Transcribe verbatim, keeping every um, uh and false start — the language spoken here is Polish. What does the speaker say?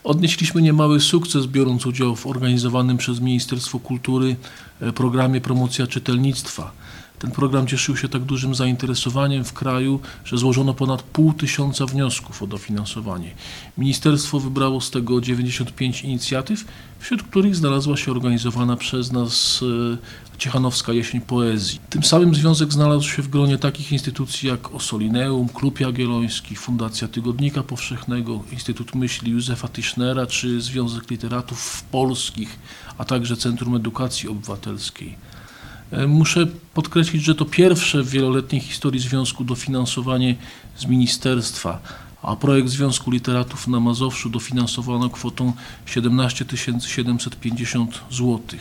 Odnieśliśmy niemały sukces, biorąc udział w organizowanym przez Ministerstwo Kultury programie Promocja Czytelnictwa. Ten program cieszył się tak dużym zainteresowaniem w kraju, że złożono ponad pół tysiąca wniosków o dofinansowanie. Ministerstwo wybrało z tego dziewięćdziesiąt pięć inicjatyw, wśród których znalazła się organizowana przez nas Ciechanowska Jesień Poezji. Tym samym związek znalazł się w gronie takich instytucji jak Ossolineum, Klub Jagielloński, Fundacja Tygodnika Powszechnego, Instytut Myśli Józefa Tischnera czy Związek Literatów Polskich, a także Centrum Edukacji Obywatelskiej. Muszę podkreślić, że to pierwsze w wieloletniej historii związku dofinansowanie z ministerstwa, a projekt Związku Literatów na Mazowszu dofinansowano kwotą siedemnaście tysięcy siedemset pięćdziesiąt złotych.